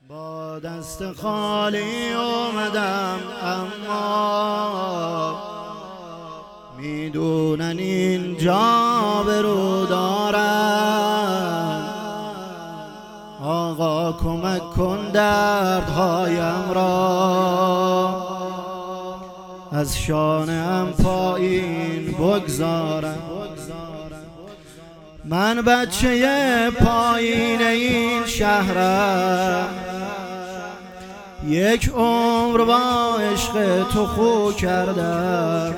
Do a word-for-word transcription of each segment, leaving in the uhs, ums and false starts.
با دست خالی اومدم اما میدونن اینجا برو دارم. آقا کمک کن دردهایم را از شانه‌ام پایین بگذارم. من بچه پایین این شهرم، یک عمر با عشق تو خو کردم.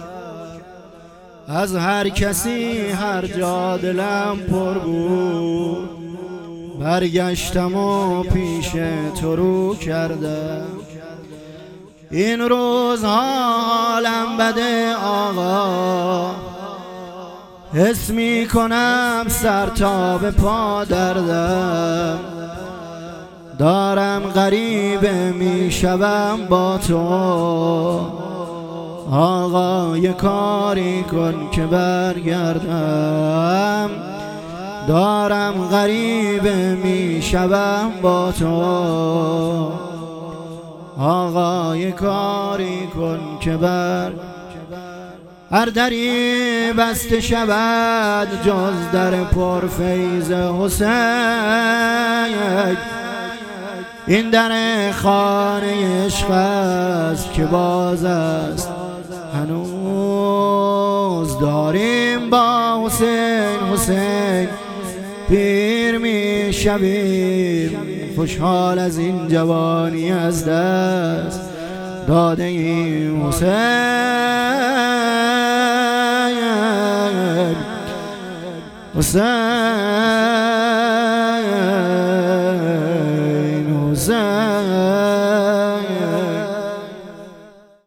از هر کسی هر جا دلم پر بود برگشتم و پیش تو رو کردم. این روزها حالم بده آقا، حس می کنم سر تا به پا دردم. دارم غریبه می شوم با تو آقا، یه کاری کن که برگردم. دارم غریبه می شوم با تو آقا، یه کاری کن که برگردم. هر دری بسته شود جز در پرفیض حسین، این در خانه عشق است که باز است هنوز. داریم با حسین حسین پیر می شویم، خوشحال از این جوانی از دست داده ایم. حسین حسین حسین